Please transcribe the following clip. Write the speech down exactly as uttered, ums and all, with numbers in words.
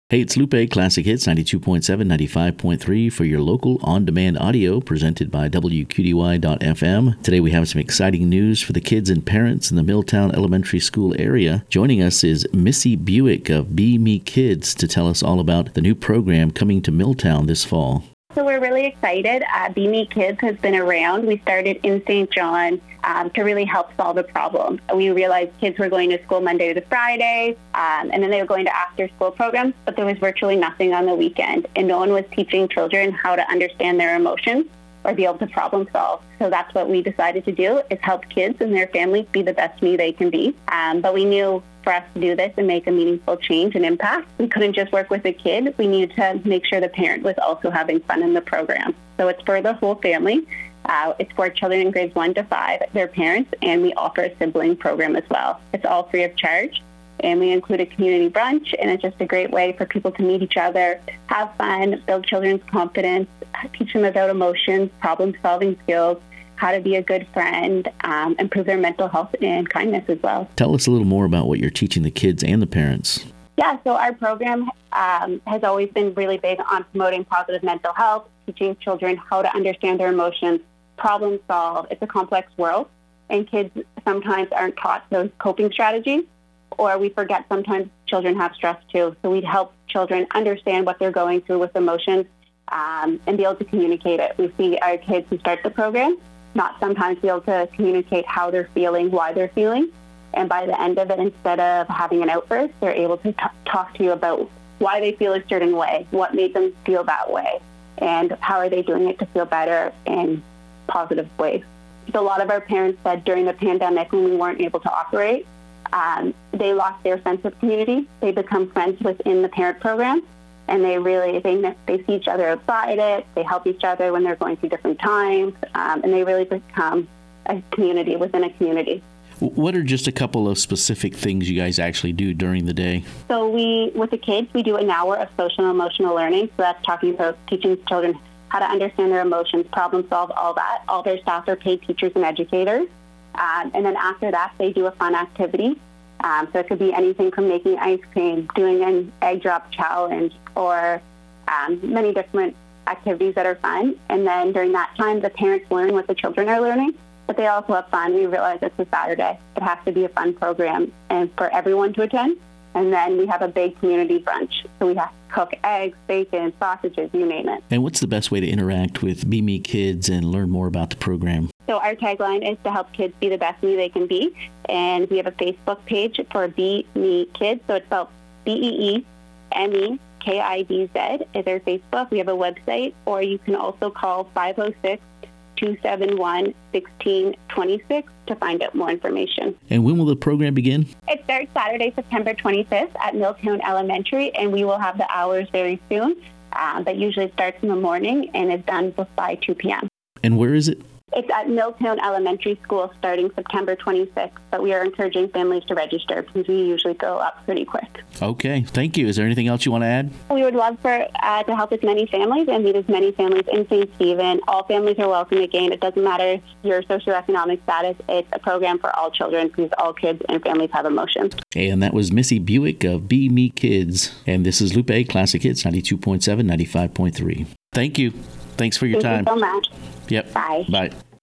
Hey, it's Lupe, Classic Hits, ninety-two point seven, ninety-five point three for your local on-demand audio presented by W Q D Y dot F M. Today we have some exciting news for the kids and parents in the Milltown Elementary School area. Joining us is Missy Buick of Be Me Kids to tell us all about the new program coming to Milltown this fall. So we're really excited. Uh, Be Me Kids has been around. We started in Saint John um, to really help solve a problem. We realized kids were going to school Monday to Friday, um, and then they were going to after-school programs, but there was virtually nothing on the weekend, and no one was teaching children how to understand their emotions or be able to problem solve. So that's what we decided to do, is help kids and their families be the best me they can be. Um, but we knew for us to do this and make a meaningful change and impact, we couldn't just work with the kid. We needed to make sure the parent was also having fun in the program. So it's for the whole family. Uh, it's for children in grades one to five, their parents, and we offer a sibling program as well. It's all free of charge. And we include a community brunch, and it's just a great way for people to meet each other, have fun, build children's confidence, teach them about emotions, problem-solving skills, how to be a good friend, um, improve their mental health and kindness as well. Tell us a little more about what you're teaching the kids and the parents. Yeah, so our program um, has always been really big on promoting positive mental health, teaching children how to understand their emotions, problem solve. It's a complex world, and kids sometimes aren't taught those coping strategies. Or we forget sometimes children have stress too. So we'd help children understand what they're going through with emotions um, and be able to communicate it. We see our kids who start the program not sometimes be able to communicate how they're feeling, why they're feeling. And by the end of it, instead of having an outburst, they're able to t- talk to you about why they feel a certain way, what made them feel that way, and how are they doing it to feel better in positive ways. So a lot of our parents said during the pandemic when we weren't able to operate, Um, they lost their sense of community. They become friends within the parent program, and they really they they see each other outside it. They help each other when they're going through different times, um, and they really become a community within a community. What are just a couple of specific things you guys actually do during the day? So we, with the kids, we do an hour of social and emotional learning. So that's talking about teaching children how to understand their emotions, problem solve, all that. All their staff are paid teachers and educators. Um, and then after that, they do a fun activity. Um, so it could be anything from making ice cream, doing an egg drop challenge, or um, many different activities that are fun. And then during that time, the parents learn what the children are learning, but they also have fun. We realize it's a Saturday. It has to be a fun program and for everyone to attend. And then we have a big community brunch. So we have to cook eggs, bacon, sausages, you name it. And what's the best way to interact with Be Me Kids and learn more about the program? So our tagline is to help kids be the best me they can be. And we have a Facebook page for Be Me Kids. So it's spelled B E E M E K I D Z is our Facebook. We have a website, or you can also call five oh six, two seven one, one six two six to find out more information. And when will the program begin? It starts Saturday, September twenty-fifth at Milltown Elementary, and we will have the hours very soon. Uh, but usually it starts in the morning and is done by two p.m. And where is it? It's at Milltown Elementary School starting September twenty-sixth, but we are encouraging families to register because we usually go up pretty quick. Okay, thank you. Is there anything else you want to add? We would love for uh, to help as many families and meet as many families in Saint Stephen. All families are welcome again. It doesn't matter your socioeconomic status. It's a program for all children because all kids and families have emotions. And that was Missy Buick of Be Me Kids. And this is Lupe, Classic Hits, ninety-two point seven, ninety-five point three. Thank you. Thanks for your Thank time. you so much. Yep. Bye. Bye.